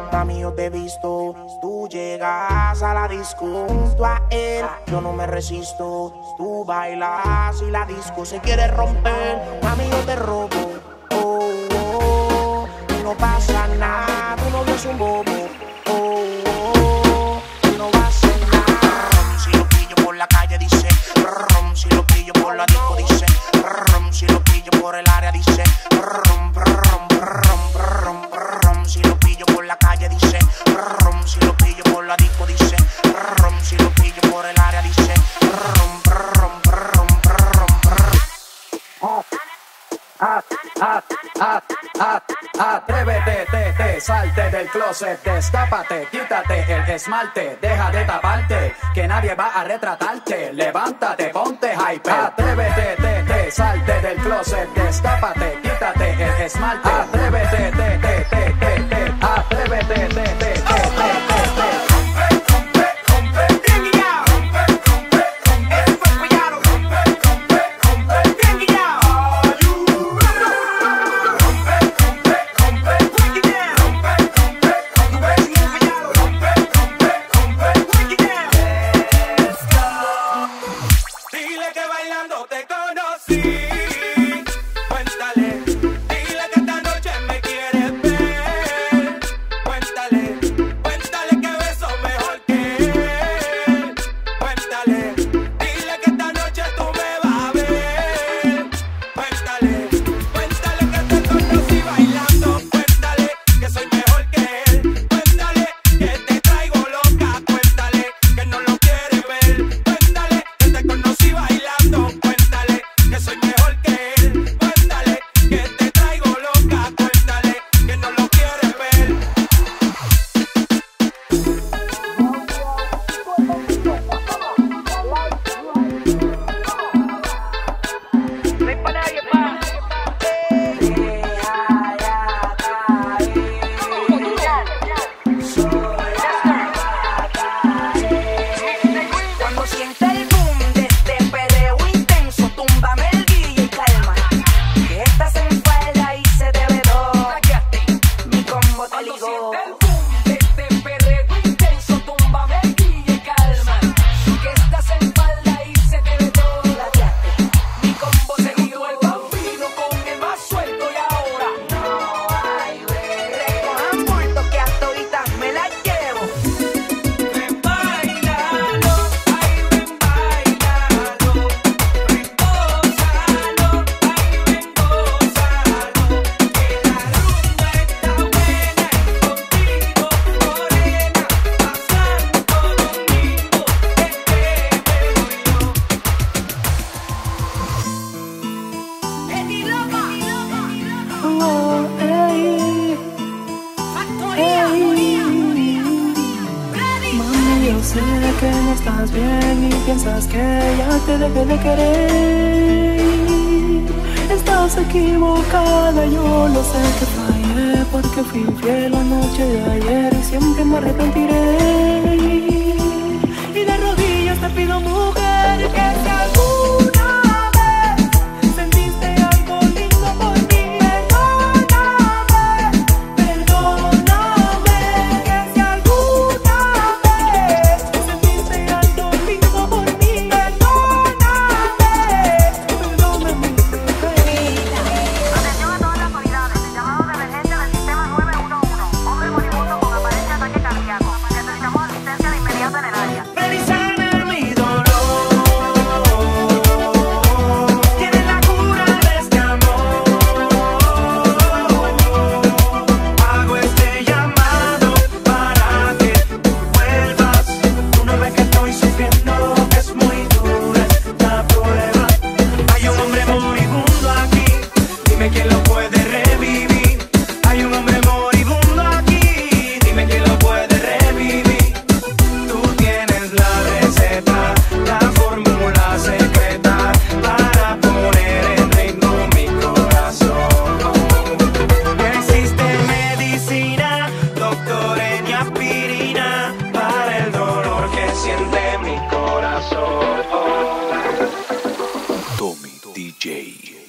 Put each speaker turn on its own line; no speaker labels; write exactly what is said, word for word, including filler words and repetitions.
Mami, yo te he visto, tú llegas a la disco junto a él. Yo no me resisto, tú bailas y la disco se quiere romper. Mami, yo te robo, oh, oh, y no pasa nada, tu novio es un bobo, oh, oh, y no va a hacer nada. Si lo pillo por la calle dice, rum, si lo pillo por la disco dice, rum, si lo pillo por el área dice, rum, rum, rum, rum, rum, si lo pillo por la calle dice, rum, si lo pillo por la disco dice, rum, si lo pillo por el área dice, rum, rum, rum, rum, rum.
Ah, ah, ah, ah, atrévete, te, te, salte del closet, destápate, quítate el esmalte, deja de taparte, que nadie va a retratarte, levántate, ponte hyper. Atrévete, te, te, salte del closet, destápate, quítate el esmalte, atrévete, te, te, te, te, te, atrévete, te, te, te, te, te, te.
Sé que no estás bien y piensas que ya te dejé de querer. Estás equivocada, yo lo sé que fallé, porque fui infiel la noche de ayer y siempre me arrepentiré. Y de rodillas te pido, mujer, que si alguna vez sentiste algo lindo por mí, perdóname, perdóname, que si alguna vez sentiste algo lindo por mí, perdóname, perdóname,
Atención a todas las autoridades, el llamado de emergencia del sistema nueve uno uno. Hombre moribundo con aparente ataque cardíaco. Necesitamos asistencia de inmediato en el área.
Tommy D J.